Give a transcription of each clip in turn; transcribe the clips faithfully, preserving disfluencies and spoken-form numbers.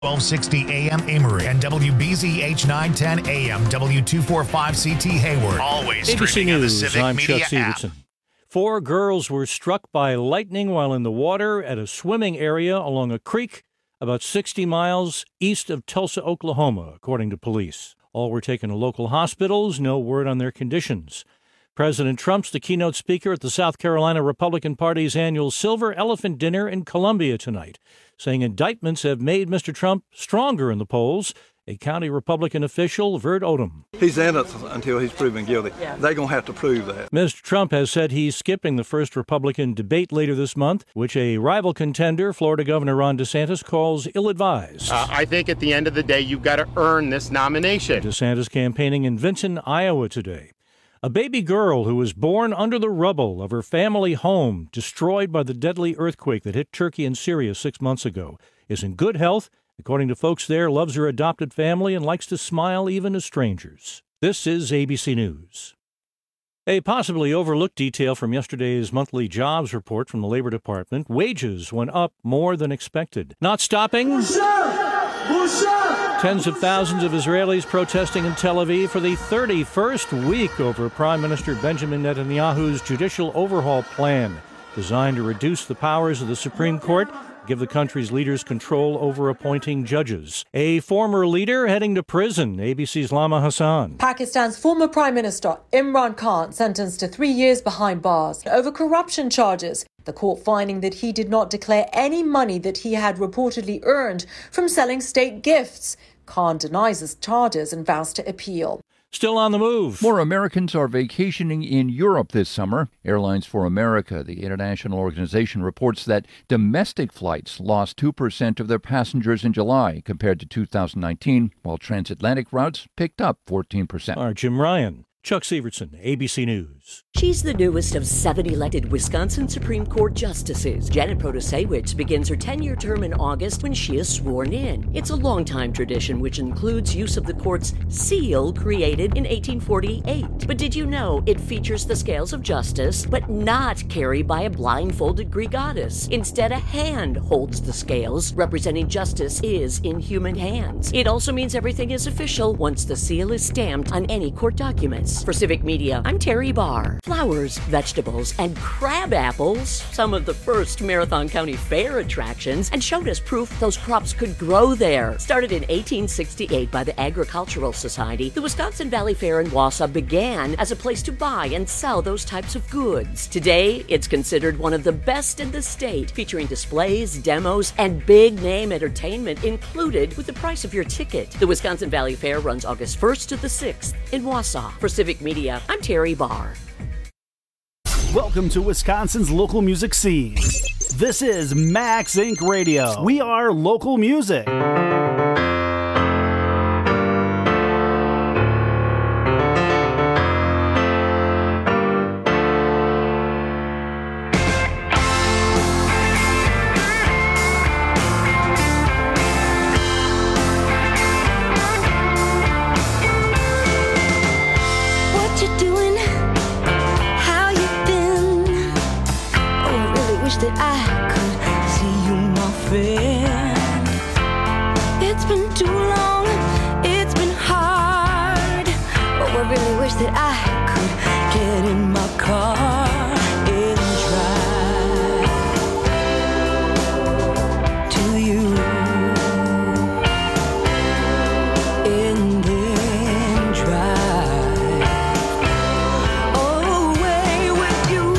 twelve sixty A M Amory and W B Z H nine ten A M W two forty-five C T Hayward. Always A B C streaming on the News, Civic I'm Media Chuck Severson. app. Four girls were struck by lightning while in the water at a swimming area along a creek about sixty miles east of Tulsa, Oklahoma, according to police. All were taken to local hospitals, no word on their conditions. President Trump's the keynote speaker at the South Carolina Republican Party's annual Silver Elephant Dinner in Columbia tonight, saying indictments have made Mister Trump stronger in the polls. A county Republican official, Vert Odom. He's innocent until he's proven guilty. Yeah. They're going to have to prove that. Mister Trump has said he's skipping the first Republican debate later this month, which a rival contender, Florida Governor Ron DeSantis, calls ill-advised. Uh, I think at the end of the day, you've got to earn this nomination. DeSantis campaigning in Vinton, Iowa today. A baby girl who was born under the rubble of her family home, destroyed by the deadly earthquake that hit Turkey and Syria six months ago, is in good health. According to folks there, loves her adopted family and likes to smile even to strangers. This is A B C News. A possibly overlooked detail from yesterday's monthly jobs report from the Labor Department. Wages went up more than expected. Not stopping. Tens of thousands of Israelis protesting in Tel Aviv for the thirty-first week over Prime Minister Benjamin Netanyahu's judicial overhaul plan, designed to reduce the powers of the Supreme Court, give the country's leaders control over appointing judges. A former leader heading to prison. A B C's Lama Hassan. Pakistan's former Prime Minister Imran Khan sentenced to three years behind bars over corruption charges. The court finding that he did not declare any money that he had reportedly earned from selling state gifts. Khan denies his charges and vows to appeal. Still on the move. More Americans are vacationing in Europe this summer. Airlines for America, the international organization, reports that domestic flights lost two percent of their passengers in July compared to two thousand nineteen, while transatlantic routes picked up fourteen percent. Our Jim Ryan. Chuck Severson, A B C News. She's the newest of seven elected Wisconsin Supreme Court justices. Janet Protasewicz begins her ten-year term in August when she is sworn in. It's a long-time tradition which includes use of the court's seal created in eighteen forty-eight. But did you know it features the scales of justice, but not carried by a blindfolded Greek goddess? Instead, a hand holds the scales, representing justice is in human hands. It also means everything is official once the seal is stamped on any court documents. For Civic Media, I'm Terry Barr. Flowers, vegetables, and crab apples, some of the first Marathon County Fair attractions, and showed us proof those crops could grow there. Started in eighteen sixty-eight by the Agricultural Society, the Wisconsin Valley Fair in Wausau began as a place to buy and sell those types of goods. Today, it's considered one of the best in the state, featuring displays, demos, and big-name entertainment included with the price of your ticket. The Wisconsin Valley Fair runs August first to the sixth in Wausau. For Civic Media, I'm Terry Barr. Welcome to Wisconsin's local music scene. This is Max Incorporated. Radio. We are local music. That I could see you, my friend. It's been too long, it's been hard. Oh, I really wish that I could get in my car and drive to you, and then drive away with you.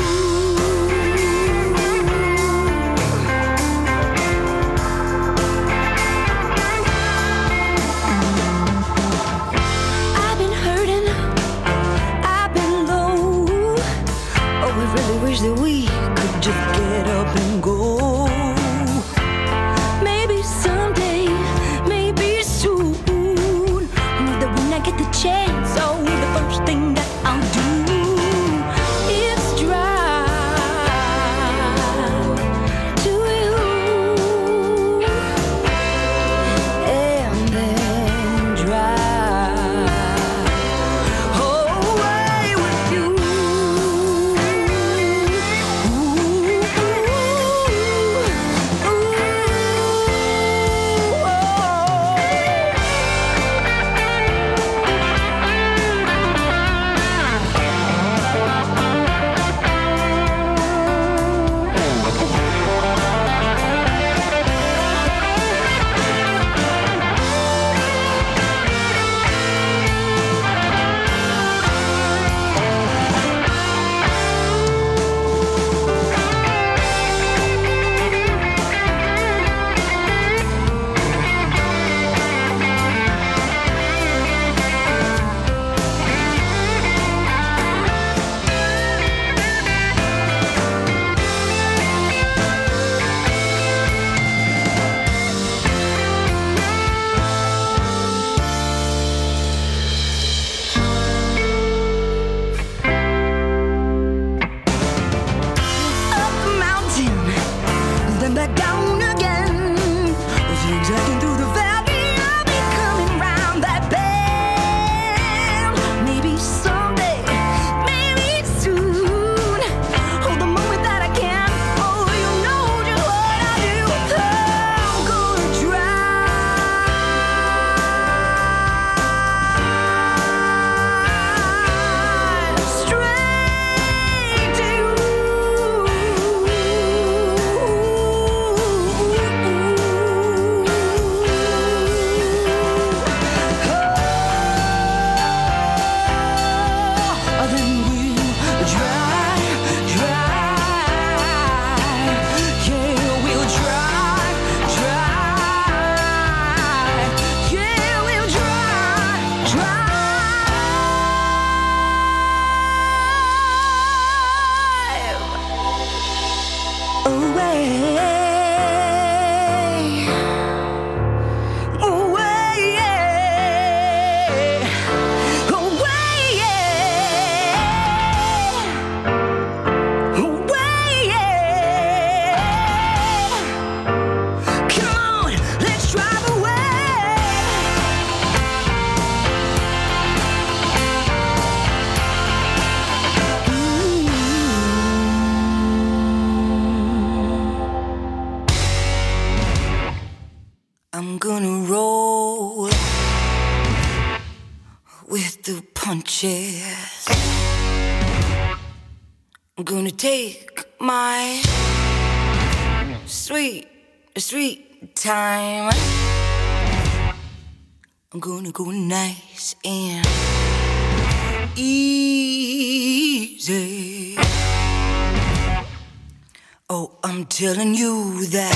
gonna roll with the punches. I'm gonna take my sweet, sweet time. I'm gonna go nice and easy. Oh, I'm telling you that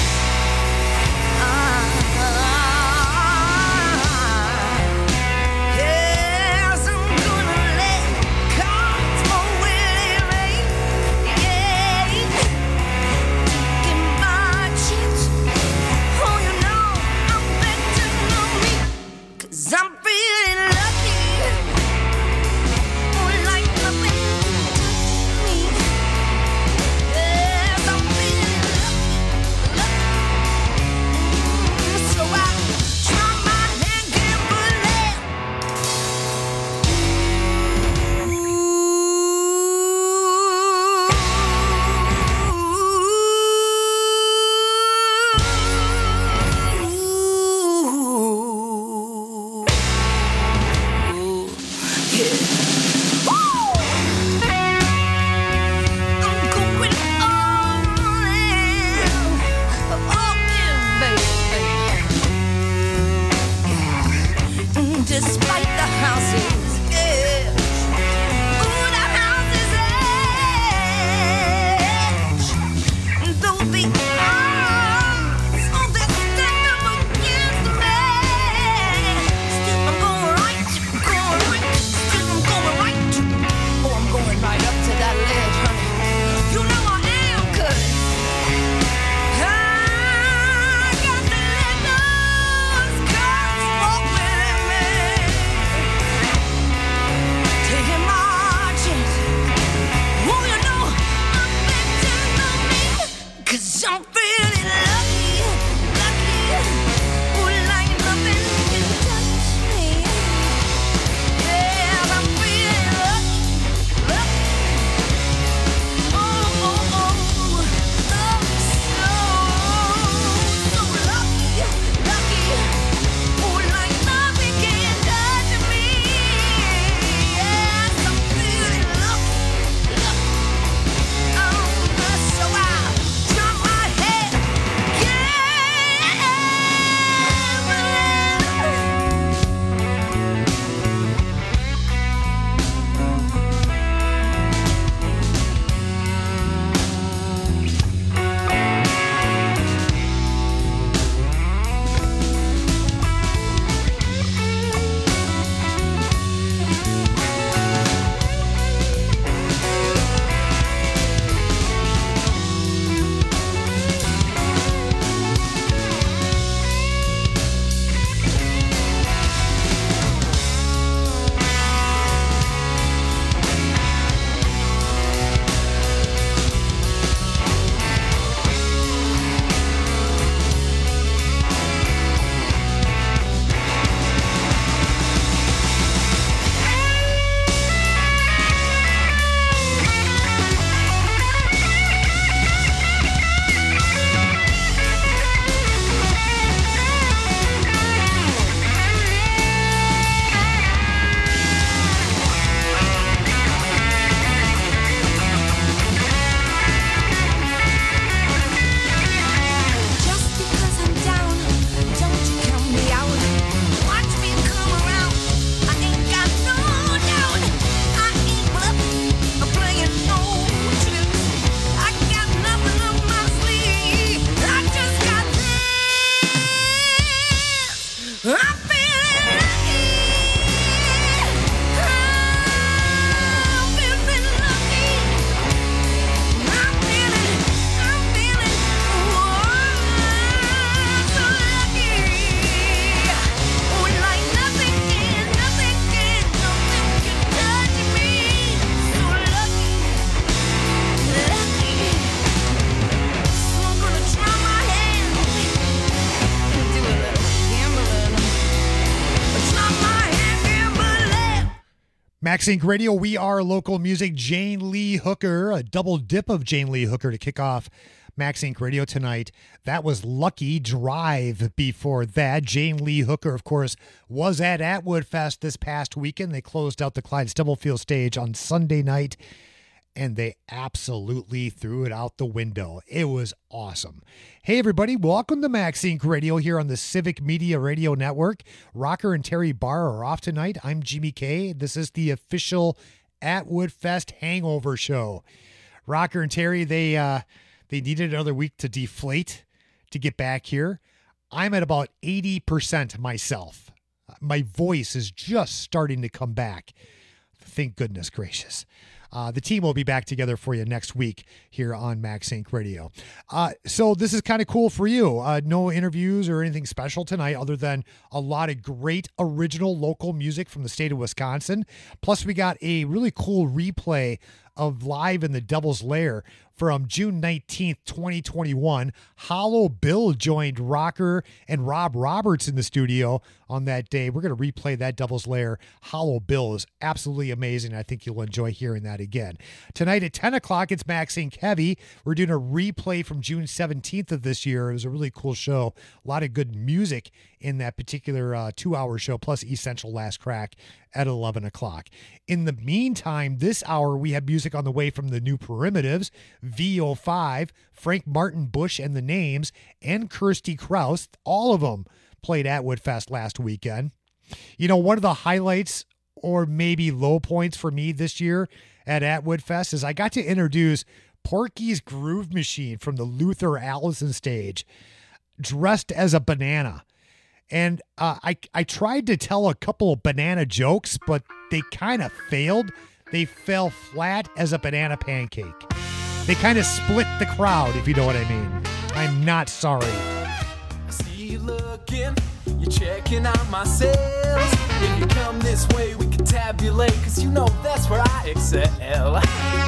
Max Inc Radio, we are local music. Jane Lee Hooker, a double dip of Jane Lee Hooker to kick off Max Inc Radio tonight. That was Lucky Drive before that. Jane Lee Hooker, of course, was at Atwood Fest this past weekend. They closed out the Clyde Stubblefield stage on Sunday night, and they absolutely threw it out the window. It was awesome. Hey, everybody. Welcome to Max Inc Radio here on the Civic Media Radio Network. Rocker and Terry Barr are off tonight. I'm Jimmy K. This is the official Atwood Fest hangover show. Rocker and Terry, they uh, they needed another week to deflate to get back here. I'm at about eighty percent myself. My voice is just starting to come back. Thank goodness gracious. Uh, the team will be back together for you next week here on Max Inc Radio. Uh, so this is kind of cool for you. Uh, no interviews or anything special tonight other than a lot of great original local music from the state of Wisconsin. Plus, we got a really cool replay of Live in the Devil's Lair from June nineteenth, twenty twenty-one. Hollow Bill joined Rocker and Rob Roberts in the studio on that day. We're going to replay that Devil's Lair. Hollow Bill is absolutely amazing. I think you'll enjoy hearing that again. Tonight at ten o'clock, it's Max Inc Heavy. We're doing a replay from June seventeenth of this year. It was a really cool show. A lot of good music in that particular uh, two-hour show, plus Essential Last Crack at eleven o'clock. In the meantime, this hour, we have music on the way from the New Primitives, V O five, Frank Martin Bush and the Names, and Kirsty Krause. All of them played Atwood Fest last weekend. You know, one of the highlights or maybe low points for me this year at Atwood Fest is I got to introduce Porky's Groove Machine from the Luther Allison stage, dressed as a banana. And uh, I, I tried to tell a couple of banana jokes, but they kind of failed. They fell flat as a banana pancake. They kind of split the crowd, if you know what I mean. I'm not sorry. I see you looking, you're checking out my sales. If you come this way, we can tabulate, cause you know that's where I excel.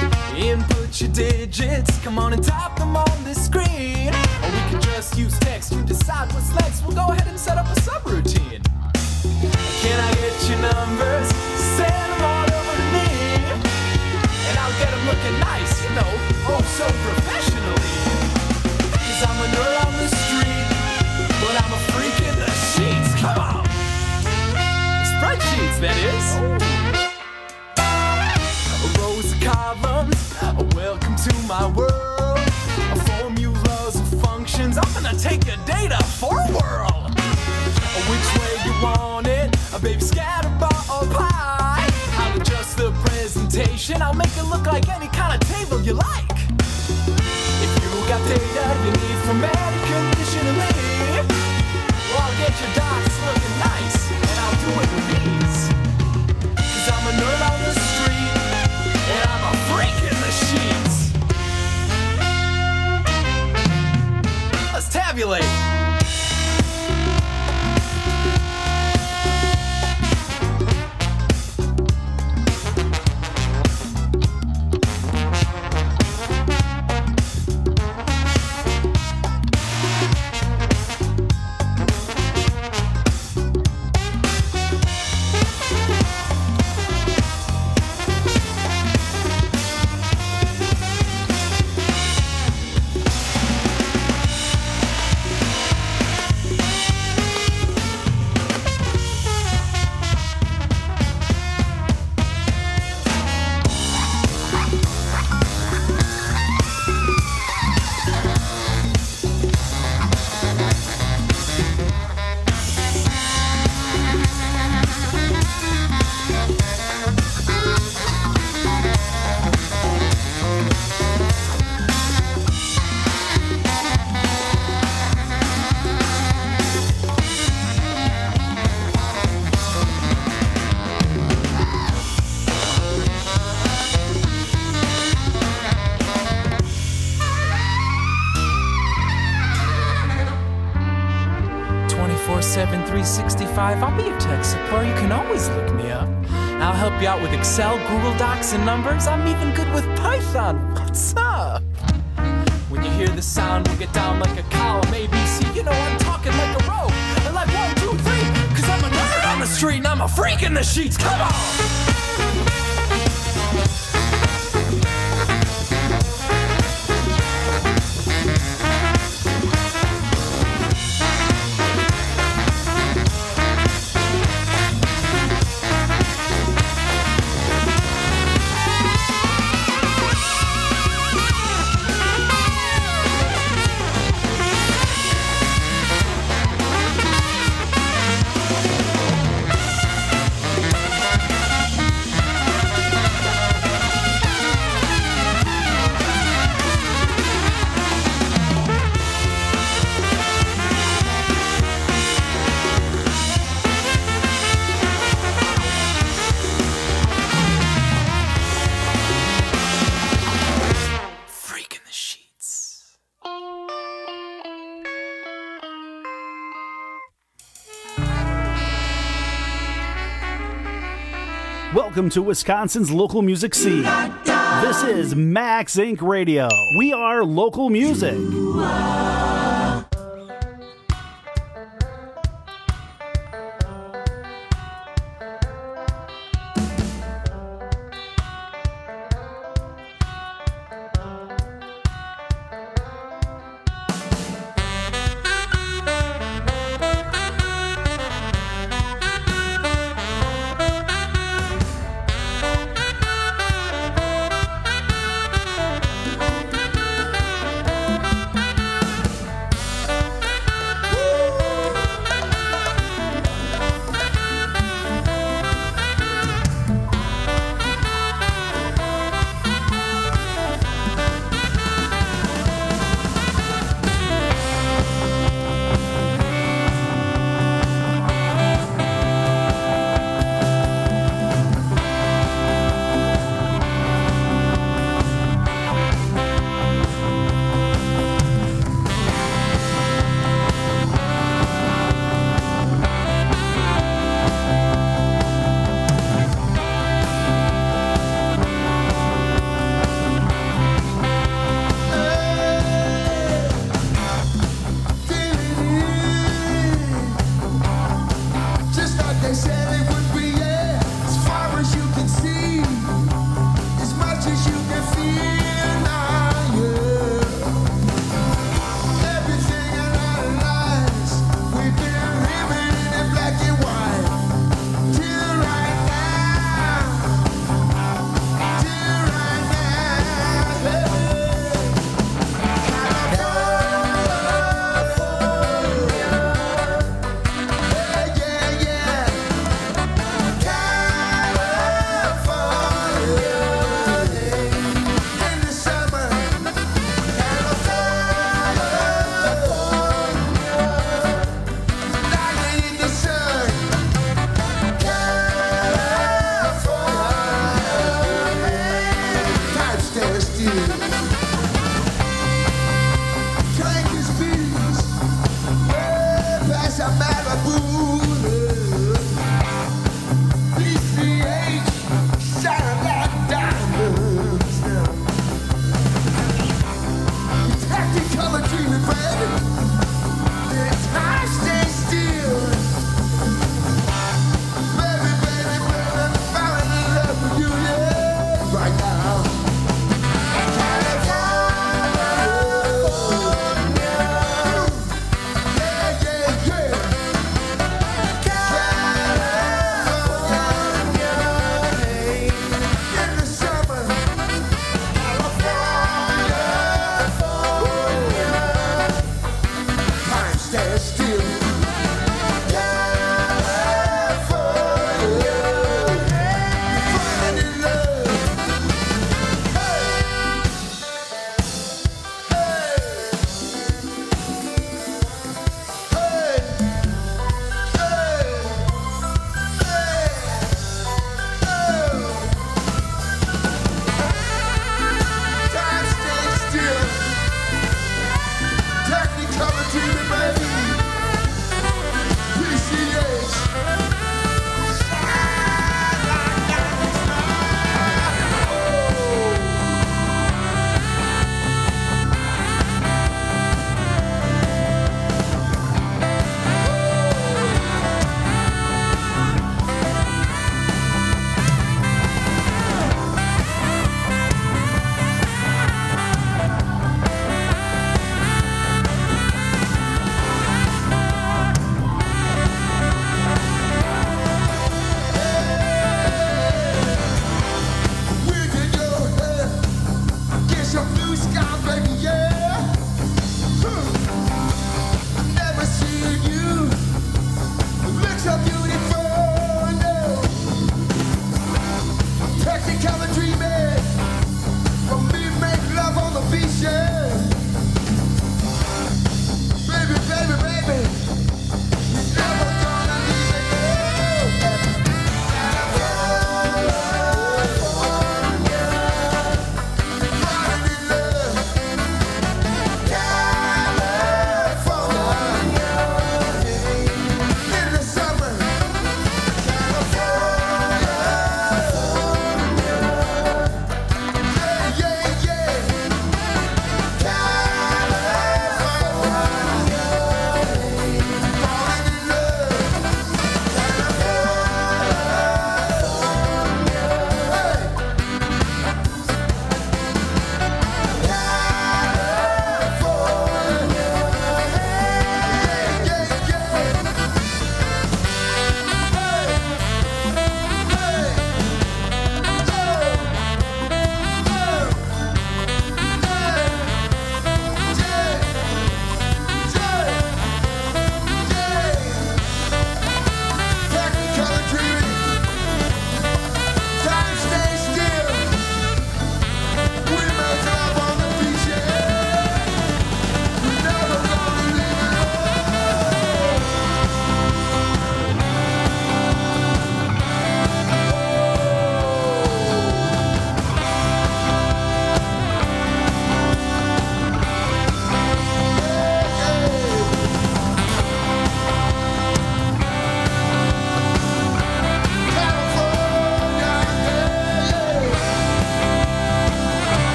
Input your digits, come on and type them on the screen. Or we can just use text, you decide what's next. We'll go ahead and set up a subroutine. Can I get your numbers? Send them on over to me, and I'll get them looking nice, you know, oh so professionally. Cause I'm a nerd on the street, but I'm a freak in the sheets. Come on. Spreadsheets, that is. Oh. Rows of columns, welcome to my world. Formulas and functions, I'm gonna take your data for a whirl. Which way you want it, a baby scatterball or pie. I'll adjust the presentation, I'll make it look like any kind of table you like. If you got data you need from any conditionally, well, I'll get your docs looking nice, and I'll do it with ease. Cause I'm a nerd on the street, and I'm a freak in the sheets. Let's tabulate. three sixty-five, I'll be your tech support. You can always look me up. I'll help you out with Excel, Google Docs, and numbers. I'm even good with Python. What's up? When you hear the sound, we'll get down like a column A B C. You know I'm talking like a row. And like one, two, three. Cause I'm a nerd on the street and I'm a freak in the sheets. Come on! Welcome to Wisconsin's local music scene. This is Max Inc Radio. We are local music.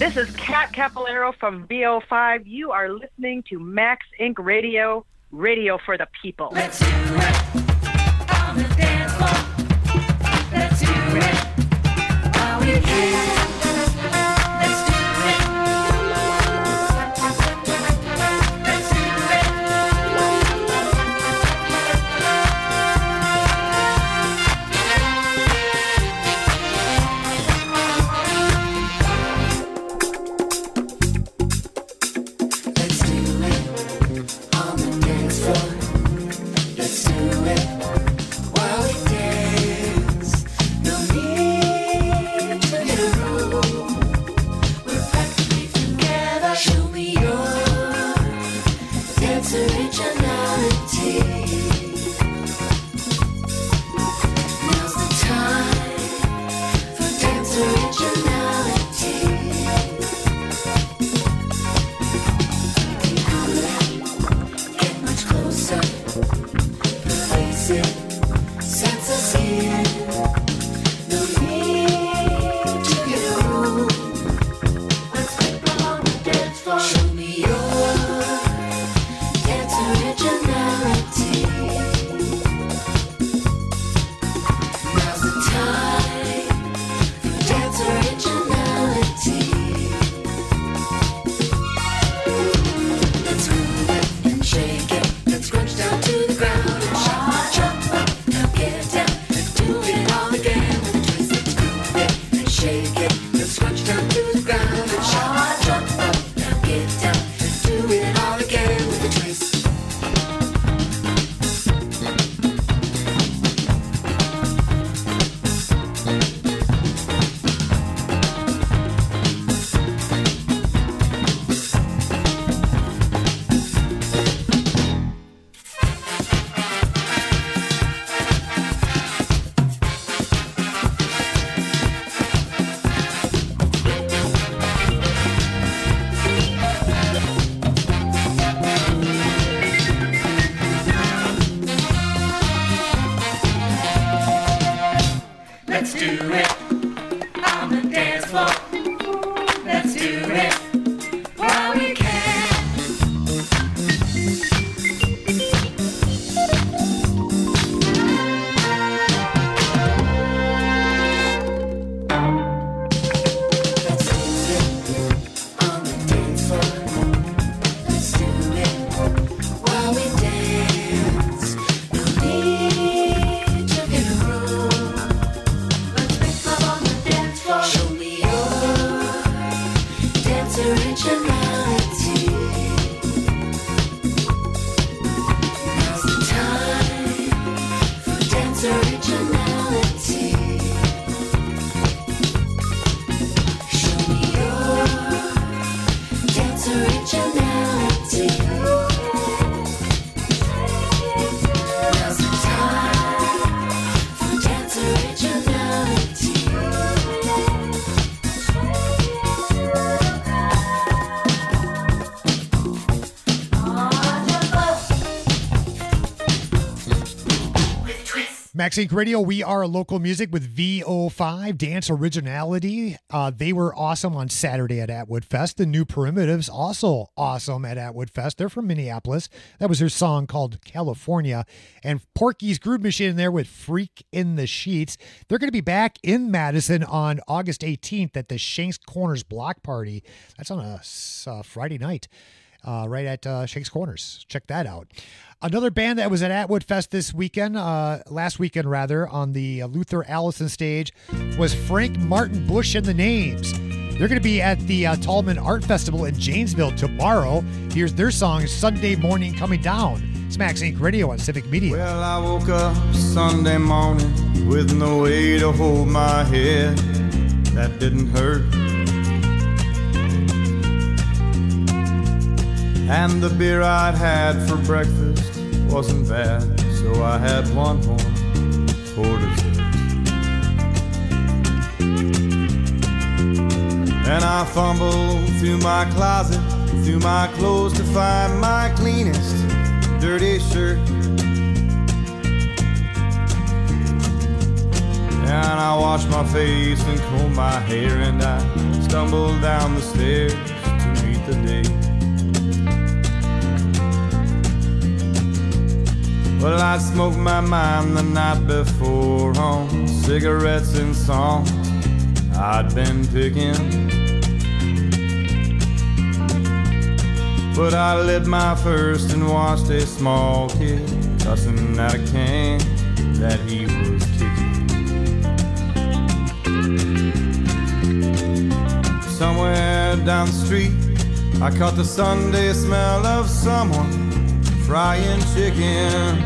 This is Kat Capolero from V O five. You are listening to Max Incorporated. Radio, radio for the people. Let's do it on the dance floor. Let's do it while we can. Let's do it. Let's do Max Inc Radio, we are local music with V O five, Dance Originality. Uh, they were awesome on Saturday at Atwood Fest. The New Primitives, also awesome at Atwood Fest. They're from Minneapolis. That was their song called California. And Porky's Groove Machine in there with Freak in the Sheets. They're going to be back in Madison on August eighteenth at the Shanks Corners Block Party. That's on a uh, Friday night. Uh, right at uh, Shanks Corners. Check that out. Another band that was at Atwood Fest this weekend, uh, last weekend rather, on the uh, Luther Allison stage was Frank Martin Bush and the Names. They're going to be at the uh, Tallman Art Festival in Janesville tomorrow. Here's their song, Sunday Morning Coming Down. It's Max Inc Radio on Civic Media. Well, I woke up Sunday morning with no way to hold my head. That didn't hurt. And the beer I'd had for breakfast wasn't bad, so I had one more for dessert. And I fumbled through my closet, through my clothes to find my cleanest dirty shirt. And I washed my face and comb my hair, and I stumbled down the stairs to meet the day. Well, I smoked my mind the night before on cigarettes and songs I'd been picking. But I lit my first and watched a small kid cussing at a can that he was kicking. Somewhere down the street, I caught the Sunday smell of someone frying chicken.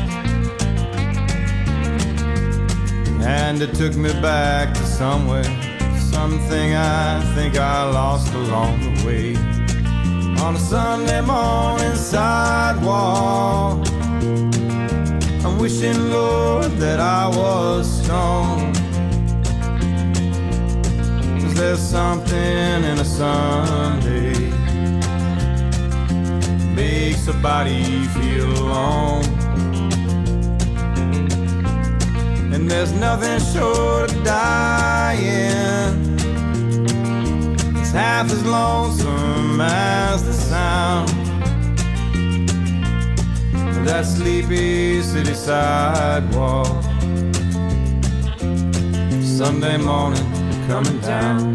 And it took me back to somewhere, something I think I lost along the way. On a Sunday morning sidewalk, I'm wishing, Lord, that I was stoned. 'Cause there's something in a Sunday makes a body feel alone. And there's nothing short of dying it's half as lonesome as the sound of that sleepy city sidewalk. Sunday morning coming down.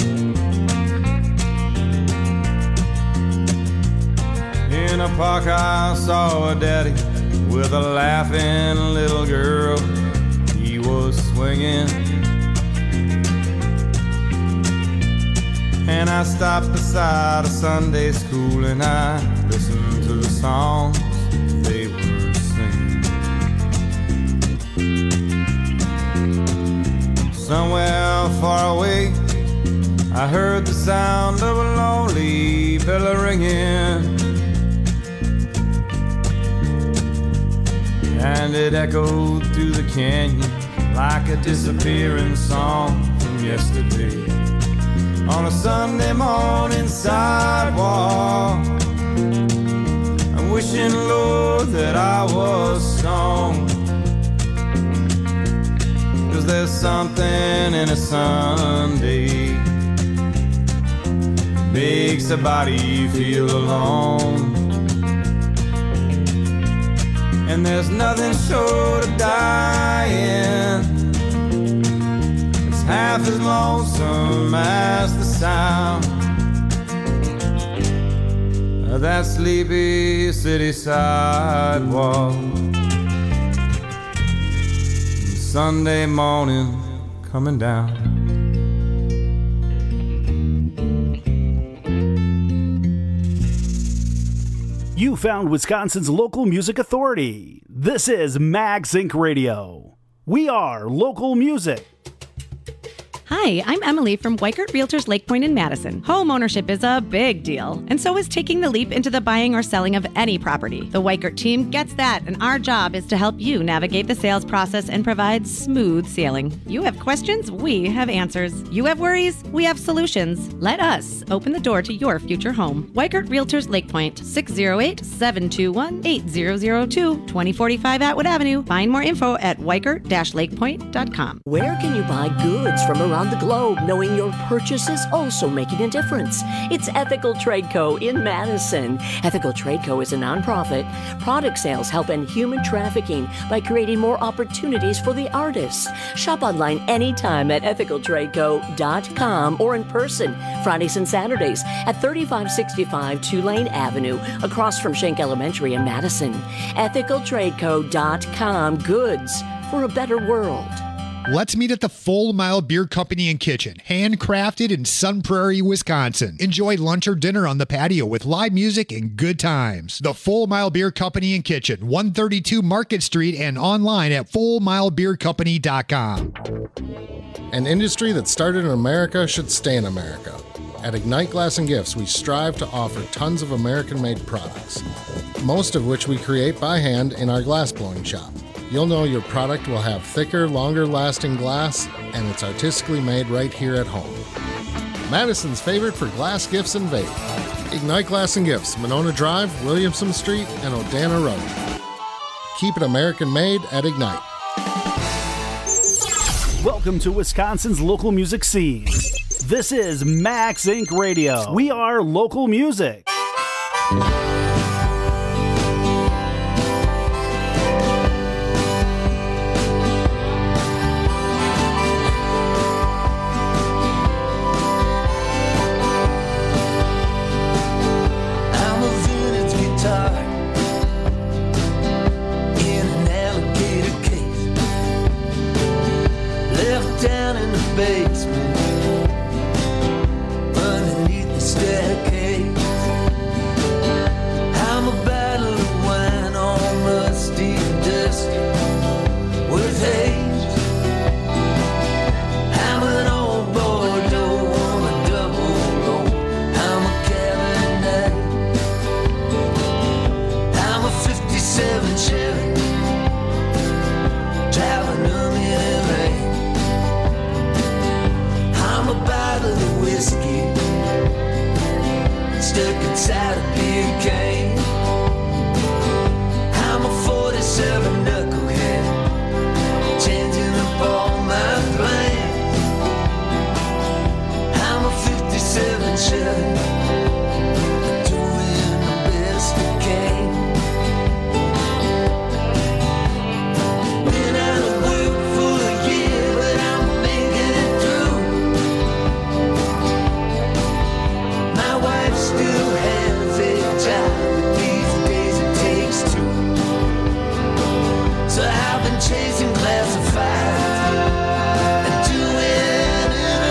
In a park I saw a daddy with a laughing little girl he was swinging. And I stopped beside a Sunday school and I listened to the songs they were singing. Somewhere far away, I heard the sound of a lonely bell ringing. And it echoed through the canyon like a disappearing song from yesterday. On a Sunday morning sidewalk, I'm wishing, Lord, that I was stoned. 'Cause there's something in a Sunday makes a body feel alone. And there's nothing short of dying half as lonesome as the sound of that sleepy city sidewalk. Sunday morning coming down. You found Wisconsin's local music authority. This is Max Inc Radio. We are local music. Hi, I'm Emily from Weikert Realtors Lake Point in Madison. Home ownership is a big deal, and so is taking the leap into the buying or selling of any property. The Weikert team gets that, and our job is to help you navigate the sales process and provide smooth sailing. You have questions, we have answers. You have worries, we have solutions. Let us open the door to your future home. Weikert Realtors Lake Point, six oh eight, seven two one, eight zero zero two, twenty forty-five Atwood Avenue. Find more info at weikert dash lake point dot com. Where can you buy goods from around the globe, knowing your purchase is also making a difference? It's Ethical Trade Co. in Madison. Ethical Trade Co. is a nonprofit. Product sales help end human trafficking by creating more opportunities for the artists. Shop online anytime at ethical trade co dot com or in person Fridays and Saturdays at thirty-five sixty-five Tulane Avenue, across from Schenck Elementary in Madison. ethical trade co dot com. Goods for a better world. Let's meet at the Full Mile Beer Company and Kitchen, handcrafted in Sun Prairie, Wisconsin. Enjoy lunch or dinner on the patio with live music and good times. The Full Mile Beer Company and Kitchen, one thirty-two Market Street, and online at full mile beer company dot com. An industry that started in America should stay in America. At Ignite Glass and Gifts, we strive to offer tons of American-made products, most of which we create by hand in our glass blowing shop. You'll know your product will have thicker, longer-lasting glass, and it's artistically made right here at home. Madison's favorite for glass gifts and vape. Ignite Glass and Gifts, Monona Drive, Williamson Street, and Odana Road. Keep it American-made at Ignite. Welcome to Wisconsin's local music scene. This is Max Incorporated. Radio. We are local music. Down in the basement, underneath the staircase. I'm a bottle of wine, all musty and dusty with haze. I'm an old Bordeaux on a double roll. I'm a Cabernet. I'm a fifty-seven Chevy, driving a minivan. I'm a bottle of whiskey stuck inside a beer can. I'm a forty-seven knucklehead changing up all my plans. I'm a fifty-seven Chevy doing the best I can. Been out of work for a year, but I'm making it through. My wife still has a job, but these days it takes two. So I've been chasing classifieds and doing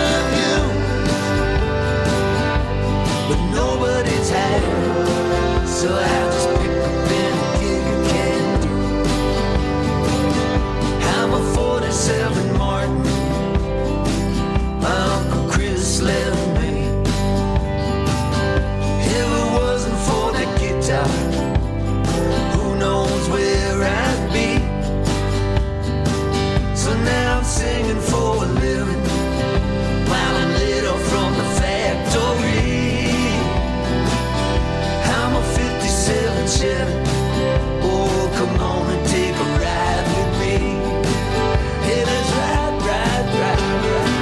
interviews, but nobody's hired, so I just pick up any gig I can do. I'm a forty-seven Martin, my Uncle Chris left me. If it wasn't for that guitar, who knows where I'd be. So now I'm singing for a living while I'm lit off from the factory. I'm a fifty-seven Chevy, oh come on and take a ride with me. Yeah, that's right, right, right, right.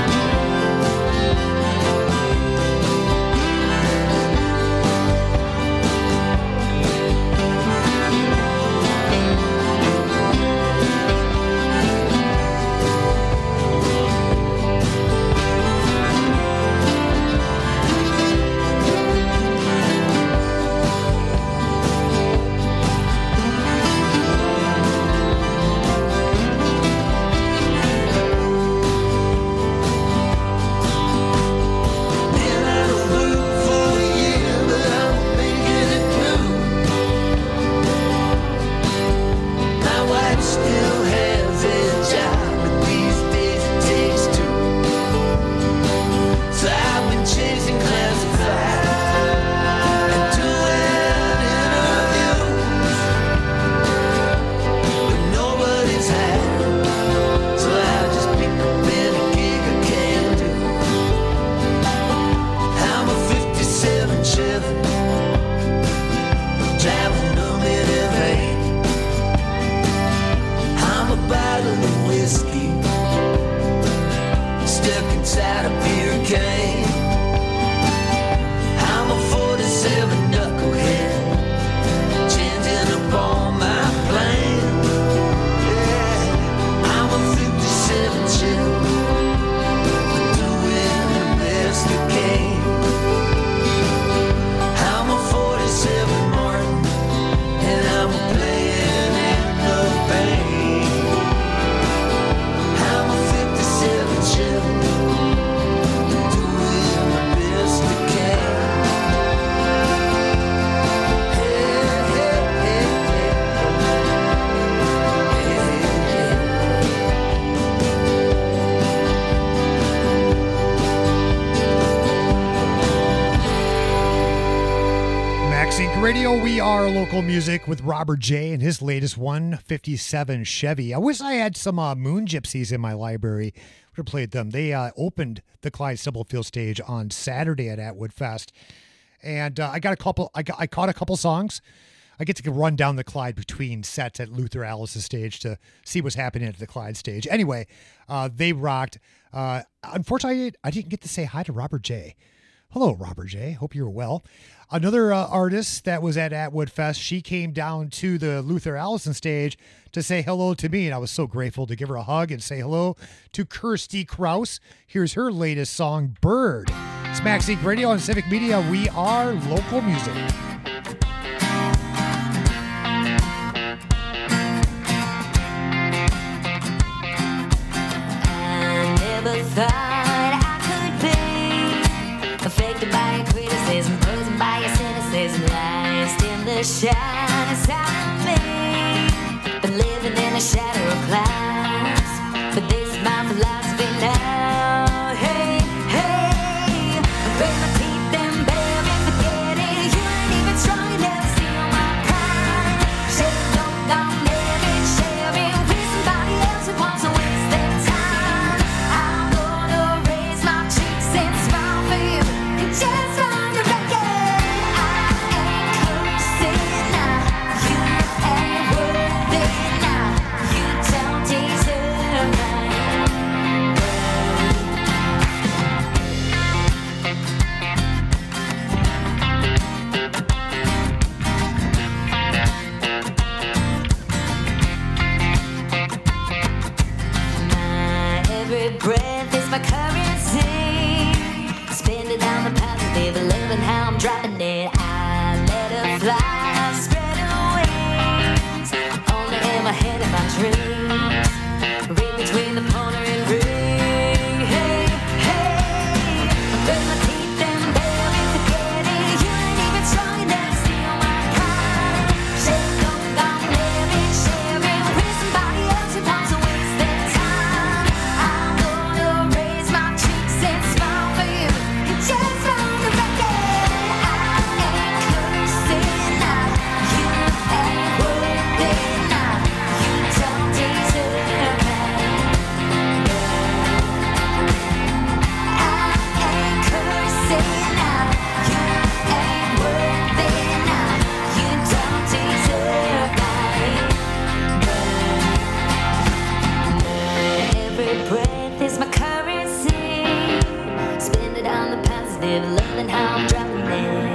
Been out of work for a year, but I'm making it through. My wife still has a job, but these days it takes two. So I've been chasing classifieds and doing interviews, but nobody's hired, so I just pick up any gig I can do. I'm a fifty-seven Chevy, driving a minivan. I'm a bottle of whiskey stuck inside a beer can. I'm a forty-seven knucklehead changing up all my plans. Yeah, I'm a fifty-seven Chevy doing the best I can. I'm a forty-seven Martin and I'm playing in the band. I'm a fifty-seven Chevy doing the best I can. Hey, hey, hey, Max Inc Radio, we are local music with Robert J. and his latest one fifty-seven Chevy. I wish I had some uh, Moon Gypsies in my library. Would have played them. They uh, opened the Clyde Stubblefield stage on Saturday at Atwood Fest, and uh, I got a couple. I got I caught a couple songs. I get to run down the Clyde between sets at Luther Alice's stage to see what's happening at the Clyde stage. Anyway, uh, they rocked. Uh, unfortunately, I didn't get to say hi to Robert J. Hello, Robert J. Hope you're well. Another uh, artist that was at Atwood Fest, she came down to the Luther Allison stage to say hello to me, and I was so grateful to give her a hug and say hello to Kirsty Kraus. Here's her latest song, Bird. It's Max Inc Radio on Civic Media. We are local music. I never thought I could be affected by your criticism, poisoned by your cynicism, lost in the shadow side of me, but living in the shadow of clouds. But this is my philosophy now. Hey, hey, I break my teeth and barely forget it. You ain't even strong enough to steal my pride. Share it, don't go live it, share it with somebody else who wants to waste their time. I'm gonna raise my cheeks and smile for you, and just on the record, I ain't cursing now. You ain't worth it now. You don't deserve my My every breath is my currency. Spend it on the positive, living how I'm dropping it. I let it fly, spread her wings. Only in my head and my dreams. Read between the polar and ring. Hey, hey, burn my teeth and barely forget it. You ain't even strong enough to steal my pride. Share it, don't go live it, share it with somebody else who wants to waste their time. I'm gonna raise my cheeks and smile for you, and just on the record, I ain't cursing now. You ain't worth it now. You don't deserve me. I ain't cursing now. You ain't worth it now. You don't deserve me. Every breath is my currency. Spend it on the positive, loving how I'm dropping it.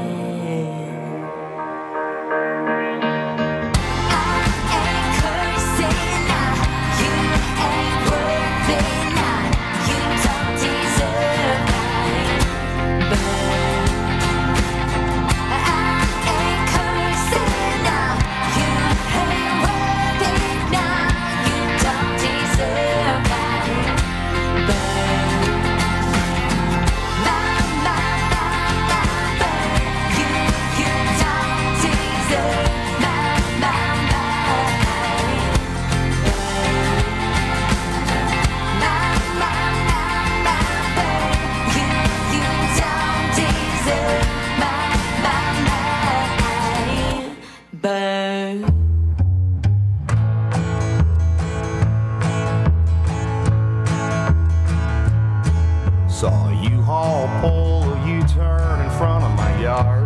I ain't cursing now. You ain't worth it now. You don't deserve my burn. I ain't cursing now. You ain't worth it now. You don't deserve my burn. My, my, my, my burn. You, you don't deserve my, my, my burn. My, my, my, my burn. You, you don't deserve my, my, my burn. Saw a U-Haul pull a U-turn in front of my yard.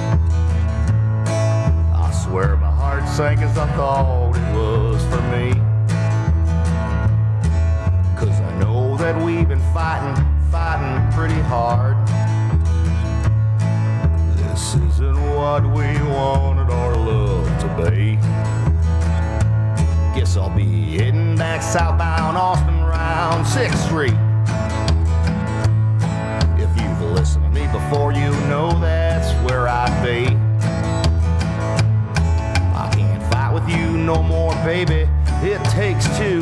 I swear my heart sank as I thought it was for me. Cause I know that we've been fighting, fighting pretty hard. This isn't what we wanted our love to be. Guess I'll be heading back southbound Austin round sixth Street. If you've listened to me before, you know that's where I'd be. I can't fight with you no more, baby. It takes two.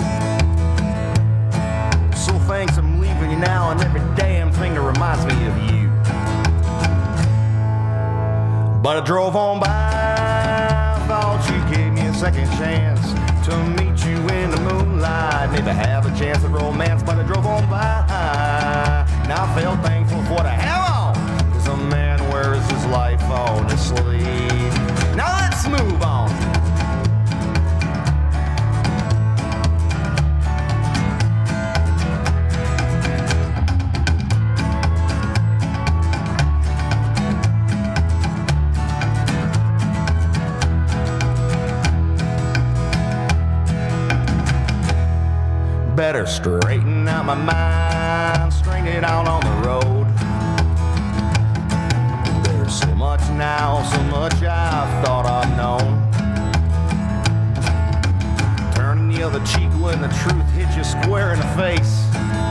So thanks, I'm leaving you now, and every damn thing that reminds me of you. But I drove on by, thought you gave me a second chance to meet you in the moonlight, maybe have a chance at romance. But I drove on by, now I felt thankful for what I have on, cause a man wears his life on his sleeve. Now let's move on. Better straighten out my mind, straighten it out on the road. There's so much now, so much I thought I'd known. Turning the other cheek when the truth hits you square in the face.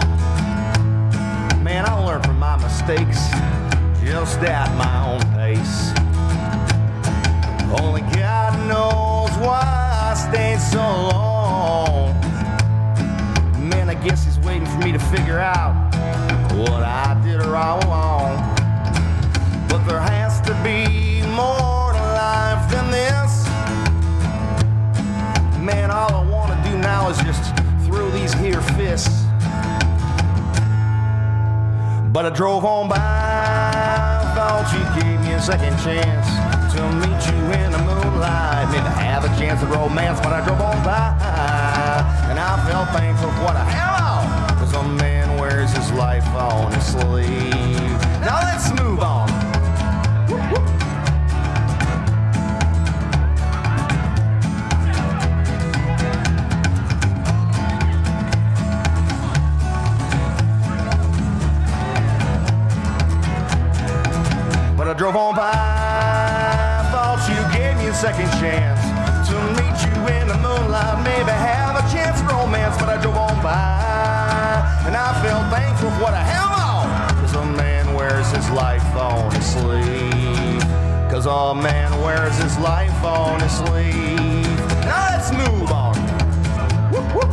Man, I'll learn from my mistakes, just at my own pace. Only God knows why I stayed so long. Man, I guess he's waiting for me to figure out what I did wrong. But there has to be more to life than this. Man, all I want to do now is just throw these here fists. But I drove on by, thought you gave me a second chance to meet you in the moonlight, maybe have a chance at romance. But I drove on by, and I felt thankful for what I have. Cause a man wears his life on his sleeve. Now let's move on. Woo-hoo. But I drove on by, thought you gave me a second chance to meet you in the moonlight, maybe have a chance at romance. But I drove on by, and I felt thankful for what I have on. Cause a man wears his life on his sleeve. Cause a man wears his life on his sleeve. Now let's move on. Whoop, whoop.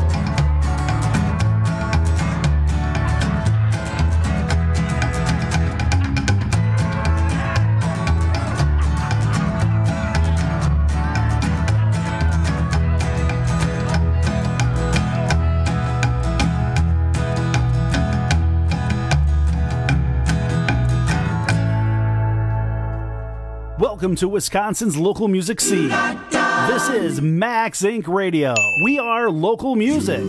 Welcome to Wisconsin's local music scene. This is Max Inc Radio. We are local music.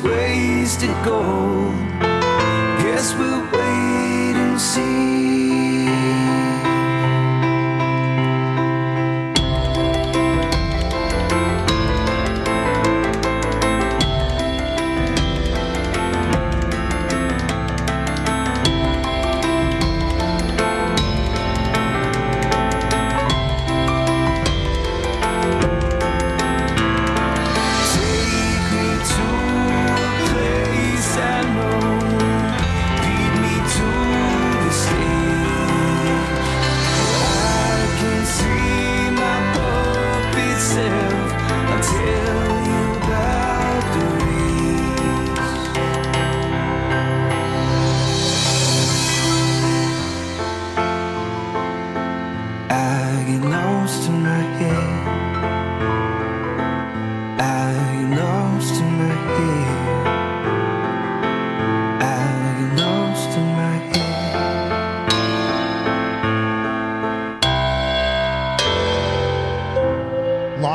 Guess we'll wait and see.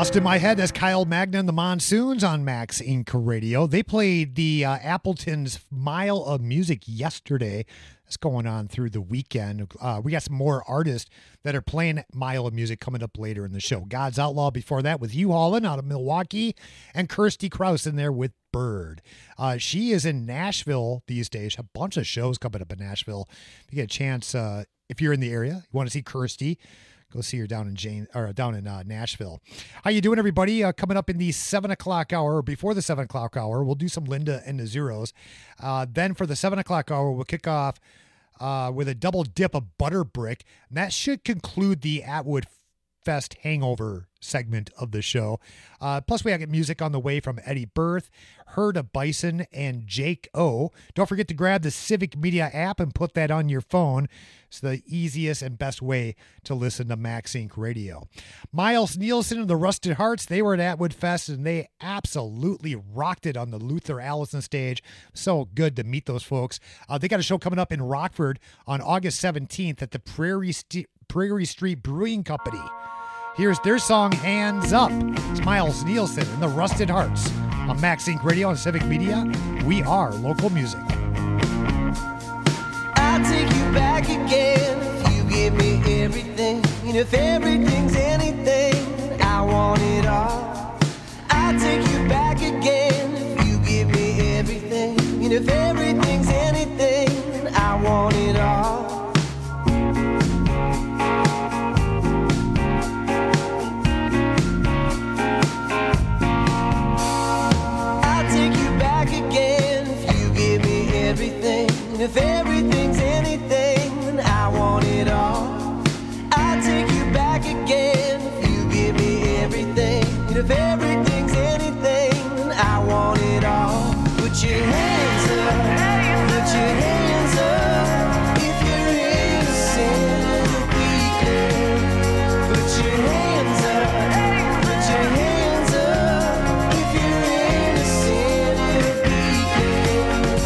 Lost in My Head, that's Kyle Magna and the Monsoons on Max Incorporated. Radio. They played the uh, Appleton's Mile of Music yesterday. That's going on through the weekend. Uh, we got some more artists that are playing Mile of Music coming up later in the show. God's Outlaw before that with Hugh Holland out of Milwaukee, and Kirsty Krause in there with Bird. Uh, she is in Nashville these days. A bunch of shows coming up in Nashville. If you get a chance, uh, if you're in the area, you want to see Kirsty, go see her down in Jane or down in uh, Nashville. How you doing, everybody? Uh, coming up in the seven o'clock hour, or before the seven o'clock hour, we'll do some Linda and the Zeros. Uh, then for the seven o'clock hour, we'll kick off uh, with a double dip of Butter Brick, and that should conclude the Atwood Fest Hangover segment of the show. Uh, plus, we have music on the way from Eddie Berth, Herd of Bison, and Jake O. Don't forget to grab the Civic Media app and put that on your phone. It's the easiest and best way to listen to Max Inc Radio. Miles Nielsen and the Rusted Hearts, they were at Atwood Fest, and they absolutely rocked it on the Luther Allison stage. So good to meet those folks. Uh, they got a show coming up in Rockford on August seventeenth at the Prairie, St- Prairie Street Brewing Company. Here's their song, Hands Up. It's Miles Nielsen and the Rusted Hearts on Max Inc Radio and Civic Media. We are local music. I'll take you back again if you give me everything. And if everything's anything, I want it all. I'll take you back again if you give me everything. And if everything's anything, I want it all. If everything's anything, then I want it all. I'll take you back again if you give me everything. And if everything's anything, then I want it all. Put your hands up, put your hands up. If you're innocent, it'll be clear. Put your hands up, put your hands up. If you're innocent, it'll be clear.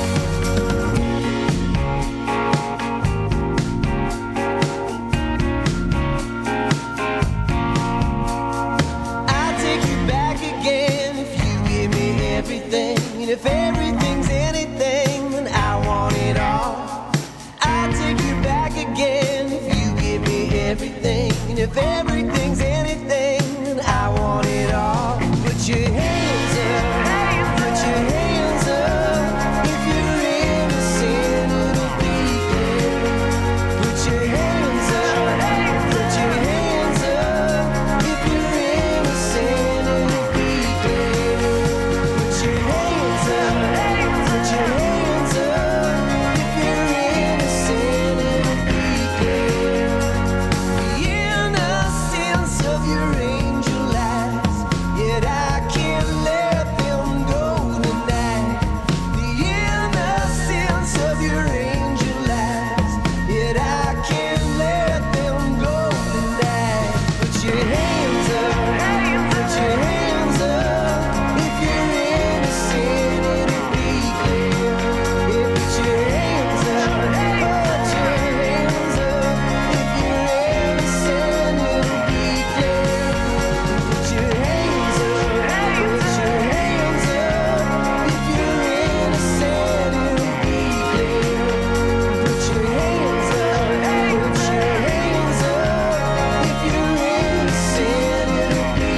If everything's anything, then I want it all. I'll take you back again if you give me everything. And if everything's anything, then I want it all. Put your hands up, put your hands up. If you're innocent, it'll be clear. Put your hands up, put your hands up. If you're innocent, it'll be clear. Put your hands up. Put your hands up. If you're innocent, it'll be clear. The innocence of your angel eyes, yet I can't let them go tonight. The innocence of your angel eyes, yet I can't let them go tonight. Put your hands up. Put your hands up. If you're innocent, it'll be clear. Yeah, put your hands up. Put your hands up. If you're innocent, it'll be clear. Put your hands up. Put your hands up. If you're innocent, it'll be clear. Put your hands up. Put your hands up. If you're innocent, it'll be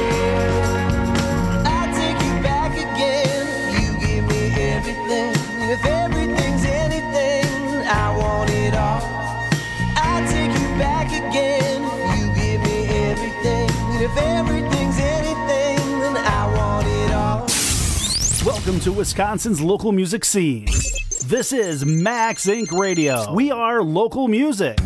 clear. I'll take you back again if you give me everything. And if everything's anything, I want it all. I'll take you back again if you give me everything. And if everything's anything, then I want it all. Welcome to Wisconsin's local music scene. This is Max Inc Radio. We are local music.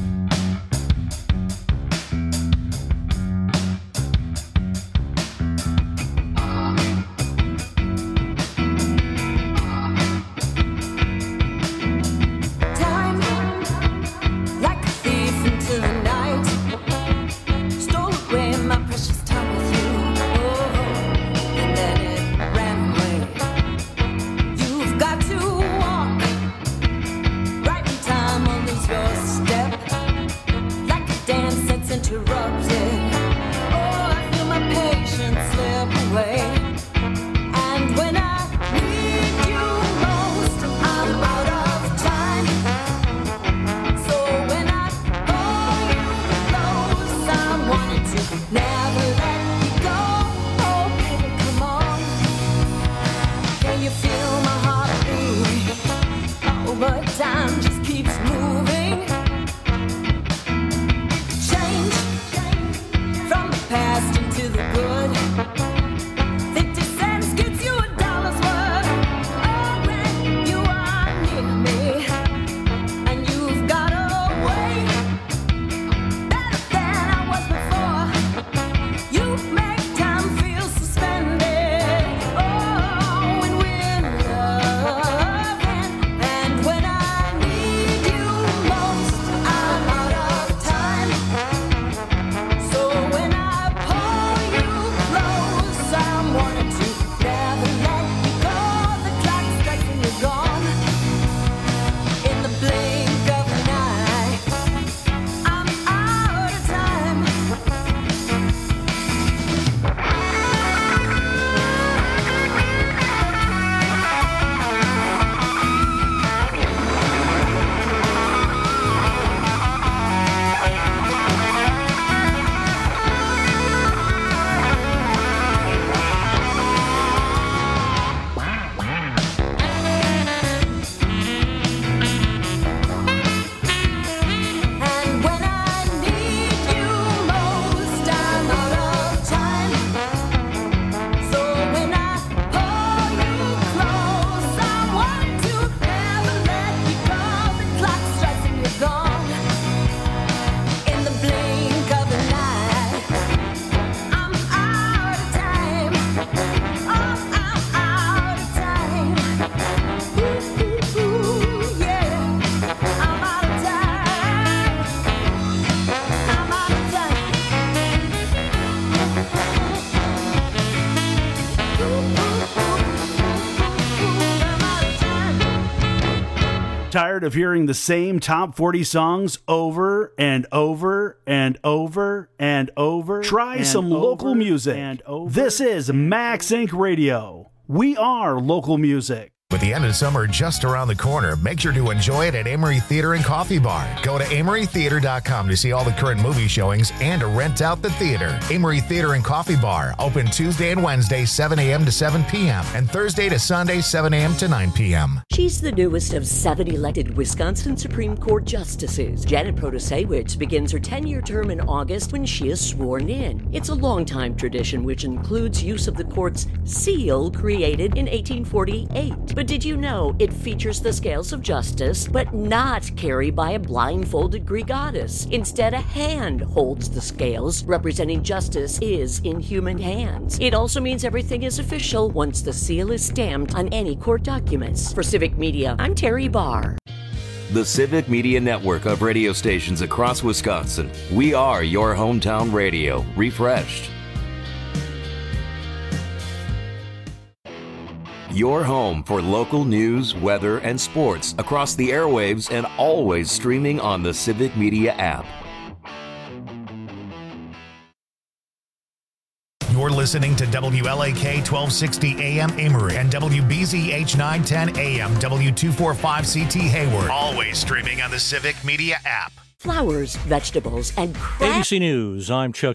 Time, like a thief into the night, stole away my precious time with you. Oh, and then it ran away. You've got to walk right in time or lose your step. Tired of hearing the same top forty songs over and over and over and over? Try and some over local music. and over This is Max Inc Radio. We are local music. With the end of summer just around the corner, make sure to enjoy it at Amory Theater and Coffee Bar. Go to amory theater dot com to see all the current movie showings and to rent out the theater. Amory Theater and Coffee Bar, open Tuesday and Wednesday, seven a.m. to seven p.m. and Thursday to Sunday, seven a.m. to nine p.m. She's the newest of seven elected Wisconsin Supreme Court justices. Janet Protasewicz begins her ten-year term in August when she is sworn in. It's a long-time tradition which includes use of the court's seal created in eighteen forty-eight. But did you know it features the scales of justice, but not carried by a blindfolded Greek goddess? Instead, a hand holds the scales, representing justice is in human hands. It also means everything is official once the seal is stamped on any court documents. For Civic Media, I'm Terry Barr. The Civic Media network of radio stations across Wisconsin. We are your hometown radio, refreshed. Your home for local news, weather, and sports across the airwaves and always streaming on the Civic Media app. You're listening to W L A K twelve sixty A M Amory and W B Z H nine ten A M W two forty-five C T Hayward. Always streaming on the Civic Media app. Flowers, vegetables, and A B C News, I'm Chuck